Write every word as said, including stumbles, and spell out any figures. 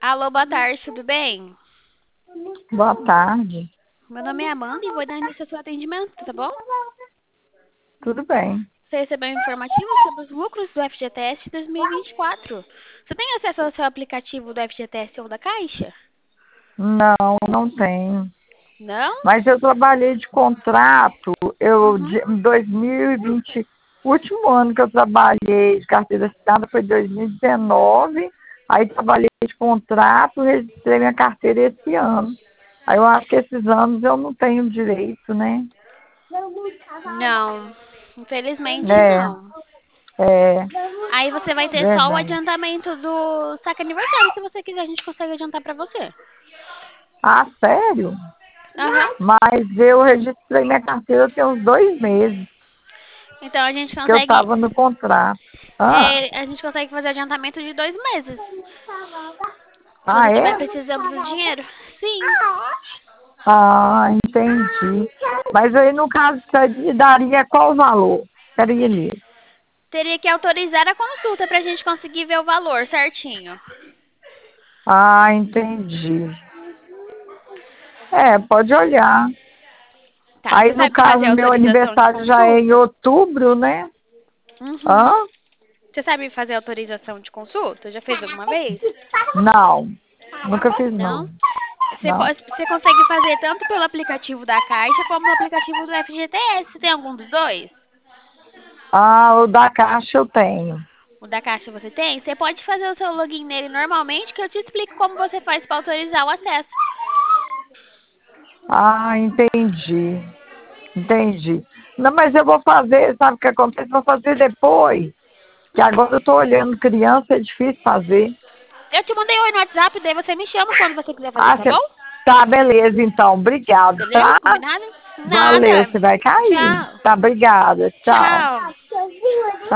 Alô, boa tarde, tudo bem? Boa tarde. Meu nome é Amanda e vou dar início ao seu atendimento, tá bom? Tudo bem? Você recebeu um informativo sobre os lucros do F G T S dois mil e vinte e quatro. Você tem acesso ao seu aplicativo do F G T S ou da Caixa? Não, não tenho. Não? Mas eu trabalhei de contrato, eu Uhum. de- em dois mil e vinte, o último ano que eu trabalhei de carteira assinada foi dois mil e dezenove. Aí trabalhei de contrato, registrei minha carteira esse ano. Aí eu acho que esses anos eu não tenho direito, né? Não, infelizmente É, não. é, Aí você vai ter só o verdade. adiantamento do saque aniversário. Se você quiser, a gente consegue adiantar pra você. Ah, sério? Aham. Mas eu registrei minha carteira tem uns dois meses Então a gente que eu consegue, estava no contrato. Ah, é, a gente consegue fazer adiantamento de dois meses. Se você ah, estiver é? precisando do dinheiro. Sim. Ah, entendi. Mas aí, no caso, você me daria qual o valor? Queria ler. Teria que autorizar a consulta pra gente conseguir ver o valor certinho. Ah, entendi. É, pode olhar. Tá, Aí, você no sabe caso, fazer meu autorização de aniversário já é em consulta? outubro, né? Uhum. Hã? Você sabe fazer autorização de consulta? Já fez alguma vez? Não, nunca fiz, Não? não. Você, Não. pode, você consegue fazer tanto pelo aplicativo da Caixa como no aplicativo do F G T S. Tem algum dos dois? Ah, o da Caixa eu tenho. O da Caixa você tem? Você pode fazer o seu login nele normalmente, que eu te explico como você faz para autorizar o acesso. Ah, entendi. Entendi. Não, mas eu vou fazer, sabe o que acontece? Vou fazer depois. Que agora eu tô olhando criança, é difícil fazer. Eu te mandei oi no WhatsApp, daí você me chama quando você quiser fazer, Ah, tá cê... bom? tá, beleza, então. Obrigado, Beleza? tá? Combinado? Valeu, Nada. você vai cair. Tchau. Tá, obrigada. Tchau. Tchau.